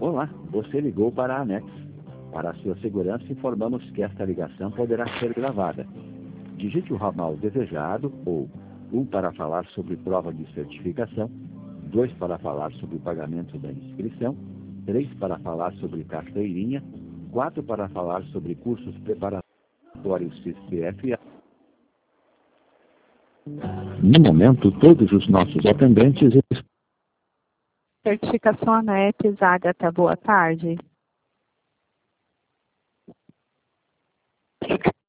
Olá, você ligou para a ANEX. Para a sua segurança, informamos que esta ligação poderá ser gravada. Digite o ramal desejado ou 1 para falar sobre prova de certificação, 2 para falar sobre o pagamento da inscrição, 3 para falar sobre carteirinha, 4 para falar sobre cursos preparatórios CISPFA. No momento, todos os nossos atendentes... Certificação ANEX, Ágata, boa tarde.